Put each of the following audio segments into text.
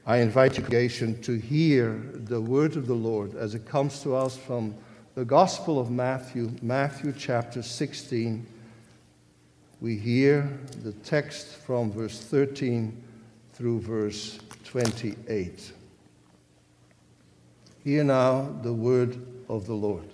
I invite you, congregation, to hear the word of the Lord as it comes to us from the Gospel of Matthew, Matthew chapter 16. We hear the text from verse 13 through verse 28. Hear now the word of the Lord.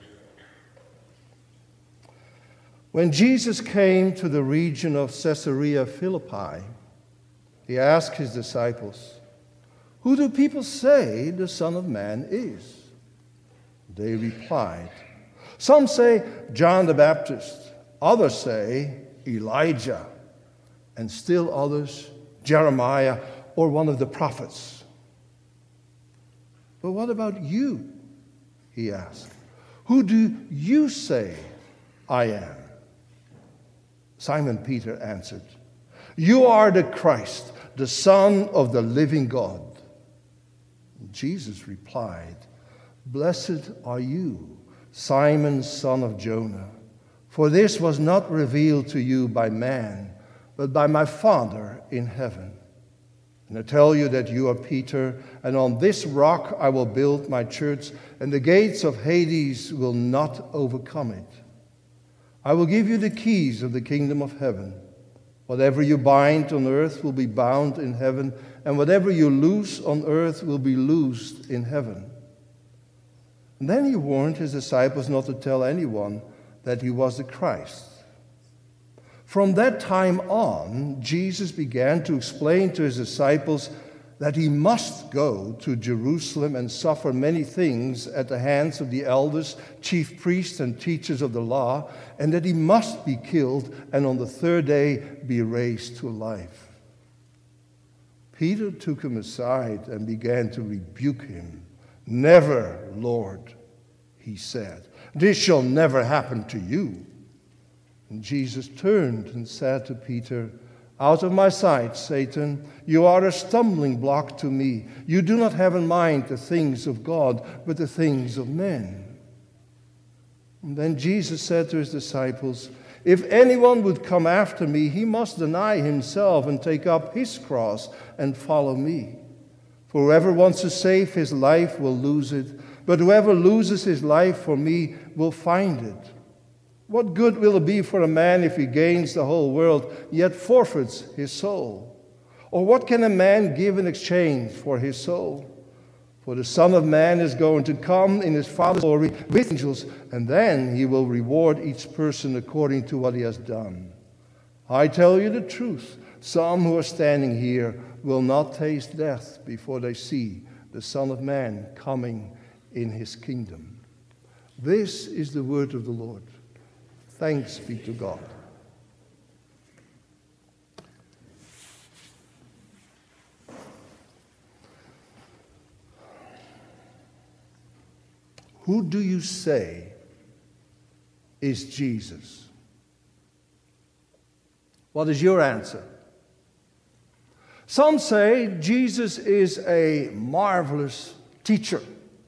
When Jesus came to the region of Caesarea Philippi, he asked his disciples, "Who do people say the Son of Man is?" They replied, "Some say John the Baptist, others say Elijah, and still others Jeremiah or one of the prophets." "But what about you?" he asked. "Who do you say I am?" Simon Peter answered, "You are the Christ, the Son of the living God." Jesus replied, "Blessed are you, Simon, son of Jonah, for this was not revealed to you by man, but by my Father in heaven. And I tell you that you are Peter, and on this rock I will build my church, and the gates of Hades will not overcome it. I will give you the keys of the kingdom of heaven. Whatever you bind on earth will be bound in heaven, and whatever you loose on earth will be loosed in heaven." And then he warned his disciples not to tell anyone that he was the Christ. From that time on, Jesus began to explain to his disciples that he must go to Jerusalem and suffer many things at the hands of the elders, chief priests, and teachers of the law, and that he must be killed and on the third day be raised to life. Peter took him aside and began to rebuke him. "Never, Lord," he said. "This shall never happen to you." And Jesus turned and said to Peter, "Out of my sight, Satan, you are a stumbling block to me. You do not have in mind the things of God, but the things of men." And then Jesus said to his disciples, "If anyone would come after me, he must deny himself and take up his cross and follow me. For whoever wants to save his life will lose it, but whoever loses his life for me will find it. What good will it be for a man if he gains the whole world, yet forfeits his soul? Or what can a man give in exchange for his soul? For the Son of Man is going to come in his Father's glory with angels, and then he will reward each person according to what he has done. I tell you the truth, some who are standing here will not taste death before they see the Son of Man coming in his kingdom." This is the word of the Lord. Thanks be to God. Who do you say is Jesus? What is your answer? Some say Jesus is a marvelous teacher.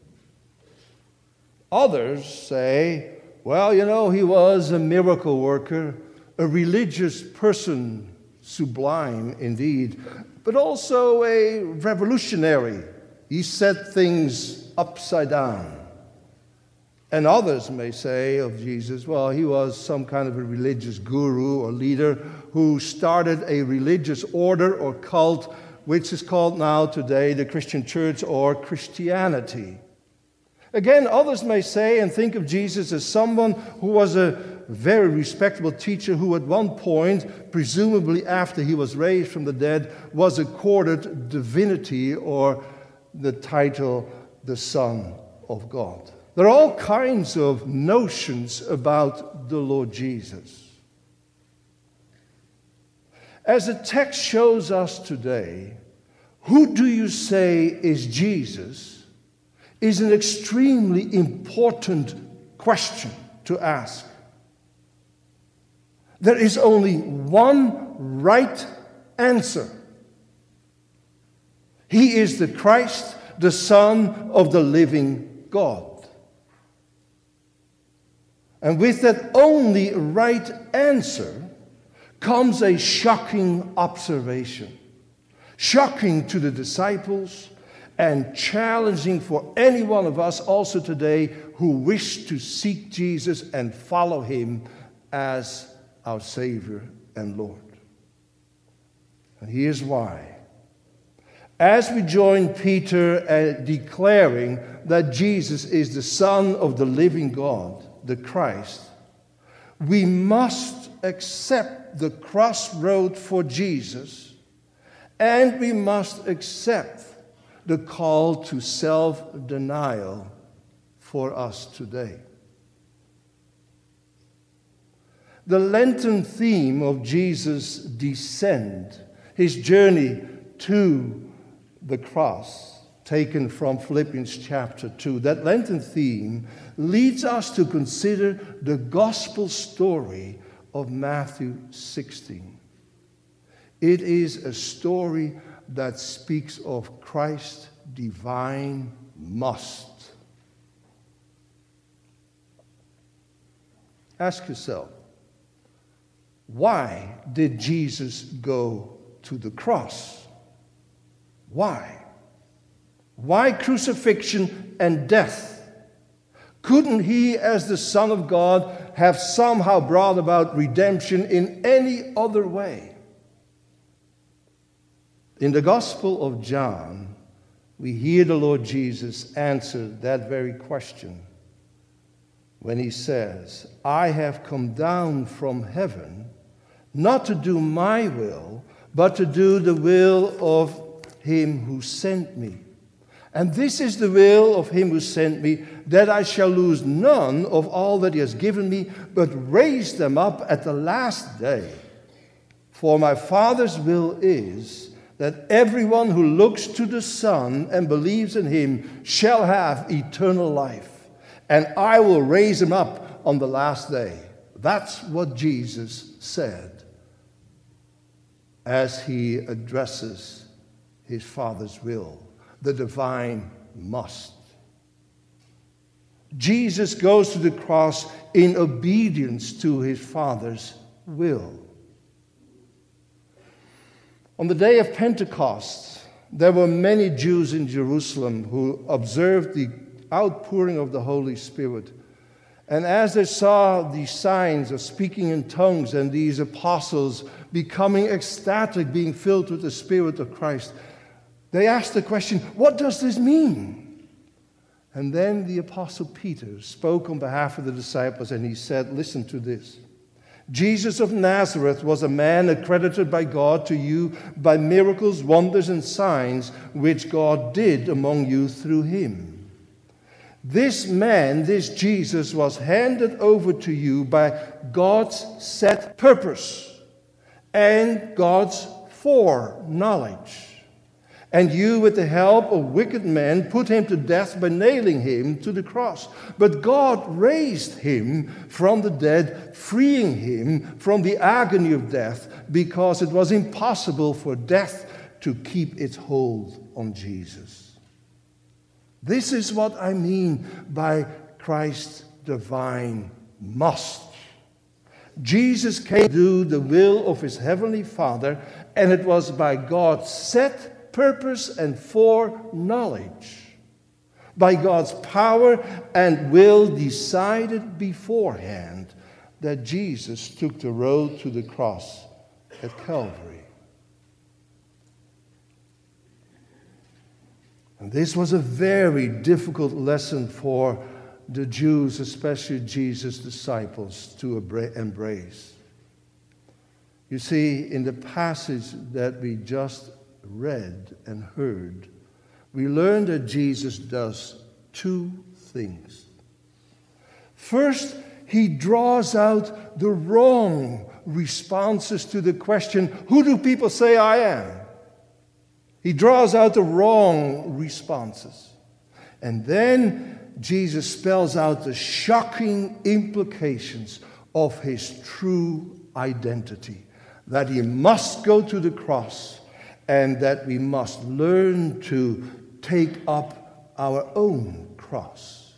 Others say, well, he was a miracle worker, a religious person, sublime indeed, but also a revolutionary. He set things upside down. And others may say of Jesus, well, he was some kind of a religious guru or leader who started a religious order or cult, which is called now today the Christian Church or Christianity. Again, others may say and think of Jesus as someone who was a very respectable teacher who at one point, presumably after he was raised from the dead, was accorded divinity or the title the Son of God. There are all kinds of notions about the Lord Jesus. As the text shows us today, who do you say is Jesus is an extremely important question to ask. There is only one right answer. He is the Christ, the Son of the living God. And with that only right answer comes a shocking observation. shocking to the disciples, and challenging for any one of us also today who wish to seek Jesus and follow him as our Savior and Lord. And here's why. As we join Peter declaring that Jesus is the Son of the living God, the Christ, we must accept the crossroad for Jesus, and we must accept the call to self-denial for us today. The Lenten theme of Jesus' descent, his journey to the cross, taken from Philippians chapter 2, that Lenten theme leads us to consider the gospel story of Matthew 16. It is a story that speaks of Christ's divine must. Ask yourself, why did Jesus go to the cross? Why? Why crucifixion and death? Couldn't he, as the Son of God, have somehow brought about redemption in any other way? In the Gospel of John, we hear the Lord Jesus answer that very question when he says, I have come down from heaven not to do my will, but to do the will of him who sent me. And this is the will of him who sent me, that I shall lose none of all that he has given me, but raise them up at the last day. For my Father's will is that everyone who looks to the Son and believes in him shall have eternal life, and I will raise him up on the last day. That's what Jesus said as he addresses his Father's will, the divine must. Jesus goes to the cross in obedience to his Father's will. On the day of Pentecost, there were many Jews in Jerusalem who observed the outpouring of the Holy Spirit. And as they saw these signs of speaking in tongues and these apostles becoming ecstatic, being filled with the Spirit of Christ, they asked the question, what does this mean? And then the Apostle Peter spoke on behalf of the disciples, and he said, listen to this. Jesus of Nazareth was a man accredited by God to you by miracles, wonders, and signs which God did among you through him. This man, this Jesus, was handed over to you by God's set purpose and God's foreknowledge. And you, with the help of wicked men, put him to death by nailing him to the cross. But God raised him from the dead, freeing him from the agony of death, because it was impossible for death to keep its hold on Jesus. This is what I mean by Christ's divine must. Jesus came to do the will of his heavenly Father, and it was by God's set purpose and foreknowledge, by God's power and will decided beforehand, that Jesus took the road to the cross at Calvary. And this was a very difficult lesson for the Jews, especially Jesus' disciples, to embrace. You see, in the passage that we just read and heard, we learn that Jesus does two things. First, he draws out the wrong responses to the question, who do people say I am? He draws out the wrong responses. And then Jesus spells out the shocking implications of his true identity, that he must go to the cross and that we must learn to take up our own cross.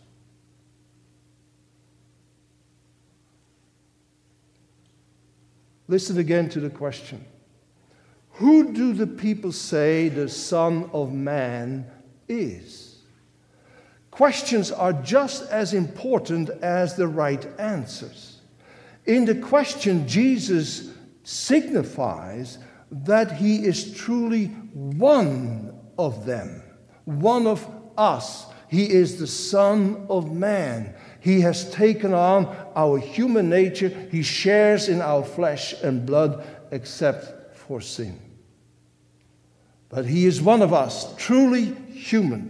Listen again to the question. Who do the people say the Son of Man is? Questions are just as important as the right answers. In the question, Jesus signifies that he is truly one of them, one of us. He is the Son of Man. He has taken on our human nature. He shares in our flesh and blood, except for sin. But he is one of us, truly human.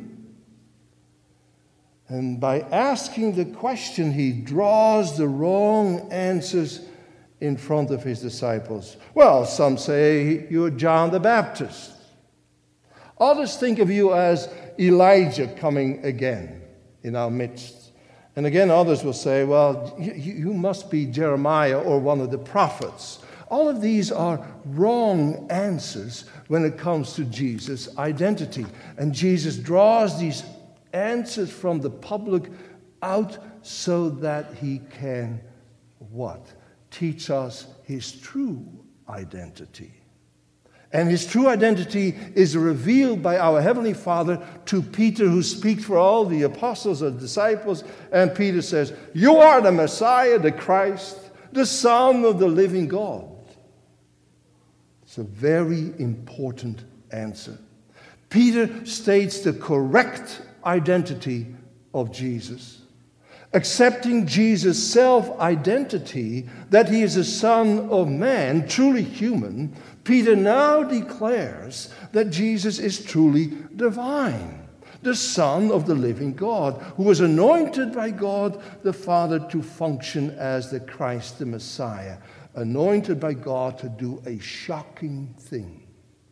And by asking the question, he draws the wrong answers in front of his disciples. Well, some say you're John the Baptist. Others think of you as Elijah coming again in our midst. And again, others will say, well, you must be Jeremiah or one of the prophets. All of these are wrong answers when it comes to Jesus' identity. And Jesus draws these answers from the public out so that he can what? Teach us his true identity. And his true identity is revealed by our Heavenly Father to Peter, who speaks for all the apostles and disciples. And Peter says, you are the Messiah, the Christ, the Son of the living God. It's a very important answer. Peter states the correct identity of Jesus. Accepting Jesus' self-identity, that he is a Son of Man, truly human, Peter now declares that Jesus is truly divine, the Son of the living God, who was anointed by God the Father to function as the Christ, the Messiah, anointed by God to do a shocking thing.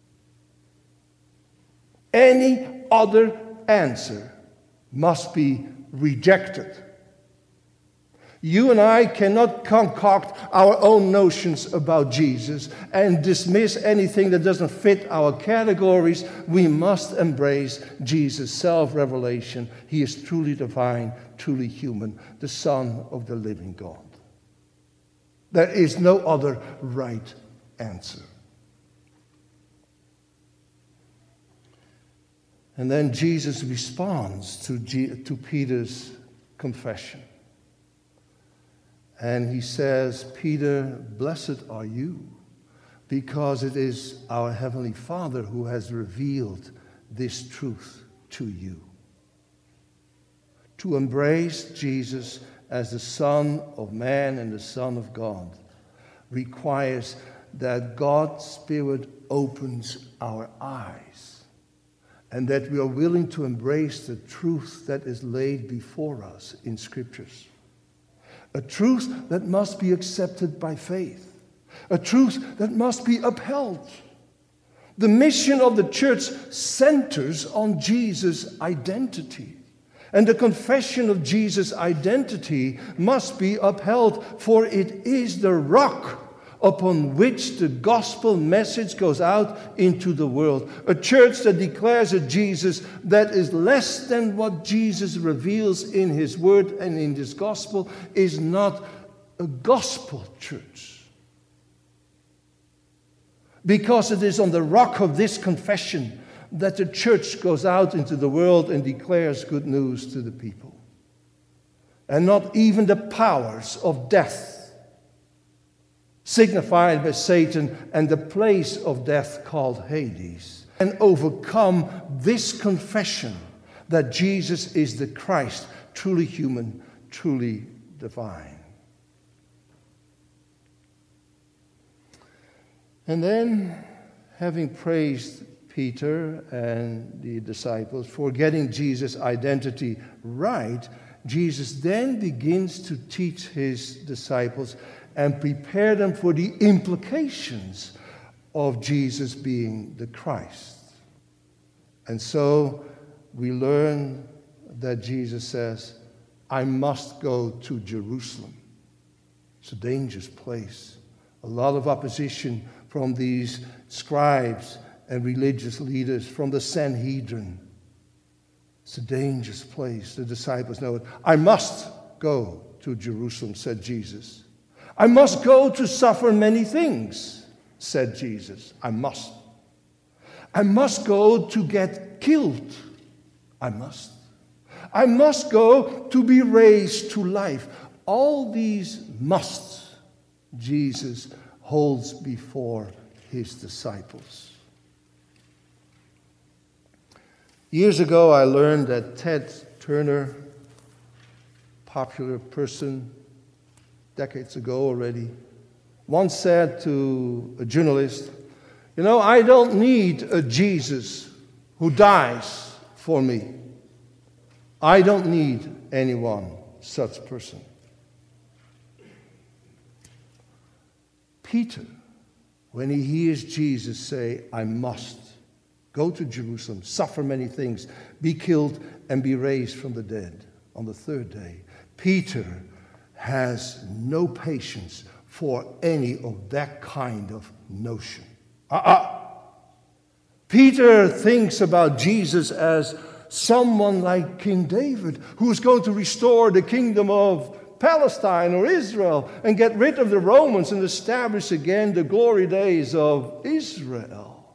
Any other answer must be rejected. You and I cannot concoct our own notions about Jesus and dismiss anything that doesn't fit our categories. We must embrace Jesus' self-revelation. He is truly divine, truly human, the Son of the living God. There is no other right answer. And then Jesus responds to Peter's confession. And he says, Peter, blessed are you, because it is our Heavenly Father who has revealed this truth to you. To embrace Jesus as the Son of Man and the Son of God requires that God's Spirit opens our eyes, and that we are willing to embrace the truth that is laid before us in Scriptures. A truth that must be accepted by faith. A truth that must be upheld. The mission of the church centers on Jesus' identity. And the confession of Jesus' identity must be upheld, for it is the rock upon which the gospel message goes out into the world. A church that declares a Jesus that is less than what Jesus reveals in his word and in his gospel is not a gospel church. Because it is on the rock of this confession that the church goes out into the world and declares good news to the people. And not even the powers of death, signified by Satan and the place of death called Hades, and overcome this confession that Jesus is the Christ, truly human, truly divine. And then, having praised Peter and the disciples for getting Jesus' identity right, Jesus then begins to teach his disciples and prepare them for the implications of Jesus being the Christ. And so we learn that Jesus says, I must go to Jerusalem. It's a dangerous place. A lot of opposition from these scribes and religious leaders, from the Sanhedrin. It's a dangerous place. The disciples know it. I must go to Jerusalem, said Jesus. I must go to suffer many things, said Jesus. I must. I must go to get killed. I must. I must go to be raised to life. All these musts Jesus holds before his disciples. Years ago, I learned that Ted Turner, popular person, decades ago already, once said to a journalist, I don't need a Jesus who dies for me. I don't need anyone such person. Peter, when he hears Jesus say, I must go to Jerusalem, suffer many things, be killed, and be raised from the dead on the third day, Peter has no patience for any of that kind of notion. Peter thinks about Jesus as someone like King David, who's going to restore the kingdom of Palestine or Israel and get rid of the Romans and establish again the glory days of Israel.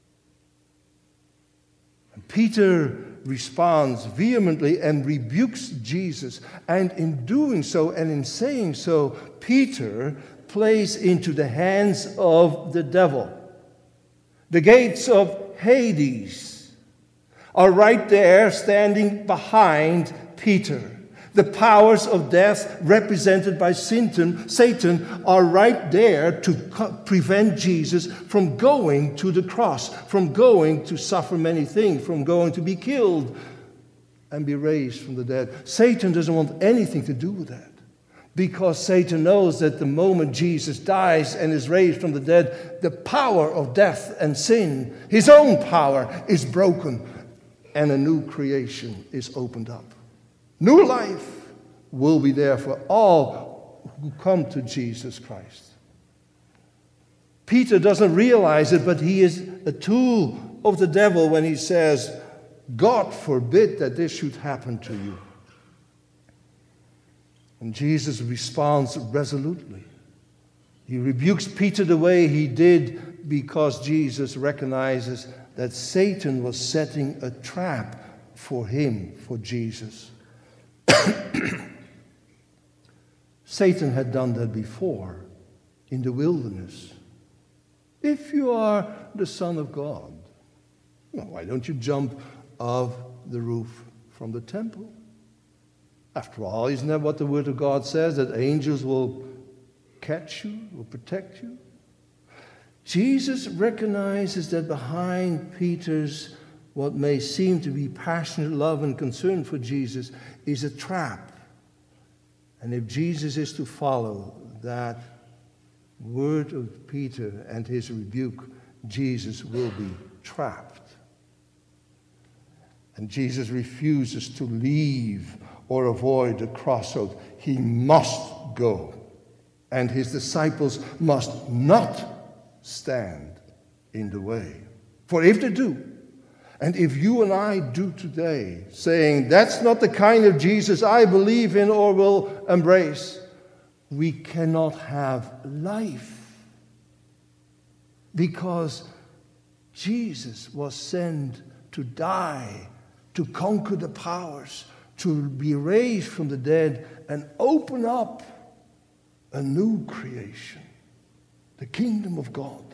And Peter responds vehemently and rebukes Jesus. And in doing so and in saying so, Peter plays into the hands of the devil. The gates of Hades are right there standing behind Peter. The powers of death represented by Satan are right there to prevent Jesus from going to the cross, from going to suffer many things, from going to be killed and be raised from the dead. Satan doesn't want anything to do with that, because Satan knows that the moment Jesus dies and is raised from the dead, the power of death and sin, his own power, is broken and a new creation is opened up. New life will be there for all who come to Jesus Christ. Peter doesn't realize it, but he is a tool of the devil when he says, God forbid that this should happen to you. And Jesus responds resolutely. He rebukes Peter the way he did because Jesus recognizes that Satan was setting a trap for him, for Jesus. Satan had done that before in the wilderness. If you are the Son of God, why don't you jump off the roof from the temple? After all, isn't that what the Word of God says, that angels will catch you, will protect you? Jesus recognizes that behind Peter's what may seem to be passionate love and concern for Jesus is a trap. And if Jesus is to follow that word of Peter and his rebuke, Jesus will be trapped. And Jesus refuses to leave or avoid the crossroad. He must go. And his disciples must not stand in the way. For if they do, and if you and I do today, saying, that's not the kind of Jesus I believe in or will embrace, we cannot have life. Because Jesus was sent to die, to conquer the powers, to be raised from the dead and open up a new creation, the kingdom of God.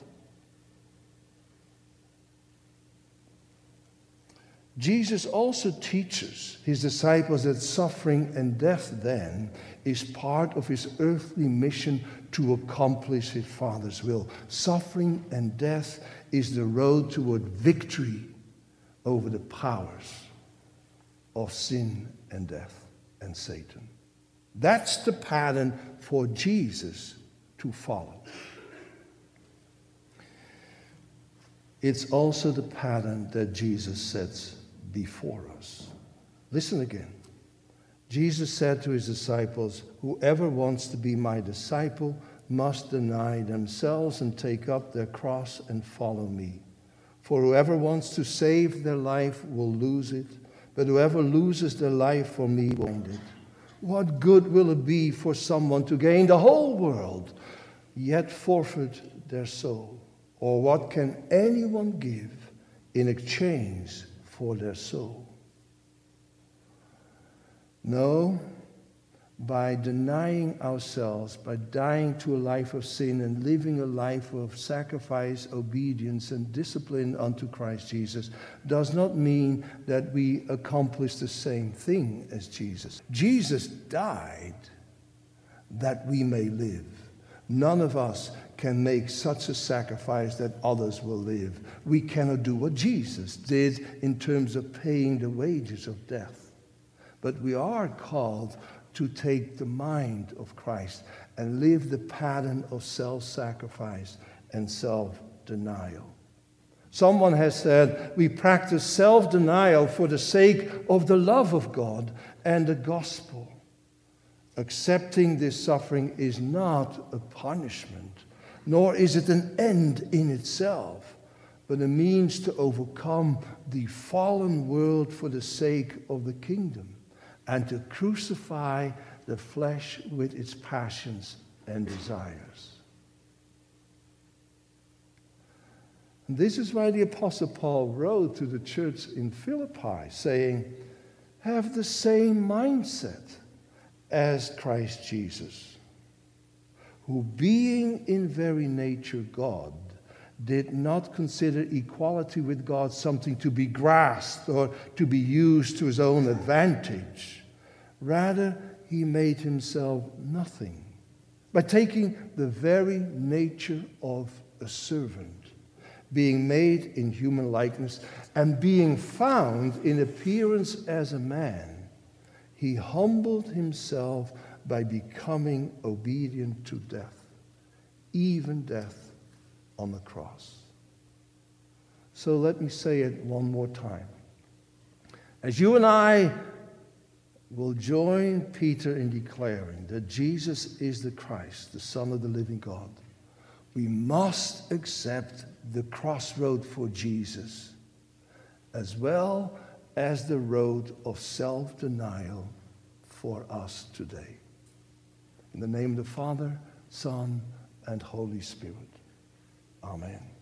Jesus also teaches his disciples that suffering and death then is part of his earthly mission to accomplish his Father's will. Suffering and death is the road toward victory over the powers of sin and death and Satan. That's the pattern for Jesus to follow. It's also the pattern that Jesus sets before us. Listen again. Jesus said to his disciples, whoever wants to be my disciple must deny themselves and take up their cross and follow me. For whoever wants to save their life will lose it, but whoever loses their life for me will find it. What good will it be for someone to gain the whole world, yet forfeit their soul? Or what can anyone give in exchange for their soul. No, by denying ourselves, by dying to a life of sin and living a life of sacrifice, obedience, and discipline unto Christ Jesus, does not mean that we accomplish the same thing as Jesus. Jesus died that we may live. None of us can make such a sacrifice that others will live. We cannot do what Jesus did in terms of paying the wages of death. But we are called to take the mind of Christ and live the pattern of self-sacrifice and self-denial. Someone has said, we practice self-denial for the sake of the love of God and the gospel. Accepting this suffering is not a punishment, nor is it an end in itself, but a means to overcome the fallen world for the sake of the kingdom, and to crucify the flesh with its passions and desires. And this is why the Apostle Paul wrote to the church in Philippi, saying, have the same mindset as Christ Jesus, who being in very nature God, did not consider equality with God something to be grasped or to be used to his own advantage. Rather, he made himself nothing by taking the very nature of a servant, being made in human likeness, and being found in appearance as a man. He humbled himself by becoming obedient to death, even death on the cross. So let me say it one more time. As you and I will join Peter in declaring that Jesus is the Christ, the Son of the living God, we must accept the crossroad for Jesus, as well as the road of self-denial for us today. In the name of the Father, Son, and Holy Spirit. Amen.